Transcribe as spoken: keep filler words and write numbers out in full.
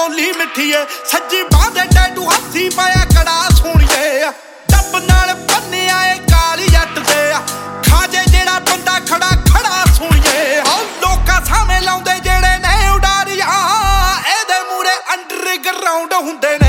ਬੋਲੀ ਮਿੱਠੀਏ ਸੱਜੀ ਬਾਹ ਦੇ ਟੈਟੂ ਹੱਥੀ ਪਾਇਆ ਕੜਾ ਸੋਹਣੀਏ ਡੱਬ ਨਾਲ ਬੰਨਿਆ ਏ ਕਾਲੀ ਜੱਟ ਦੇ ਖਾਜੇ ਜਿਹੜਾ ਬੰਦਾ ਖੜਾ ਖੜਾ ਸੋਹਣੀਏ ਉਹ ਲੋਕਾਂ ਸਾਹਮਣੇ ਲਾਉਂਦੇ ਜਿਹੜੇ ਨੇ ਉਡਾਰੀਆਂ ਇਹਦੇ ਮੂਰੇ ਅੰਡਰਗਰਾਉਂਡ ਹੁੰਦੇ ਨੇ।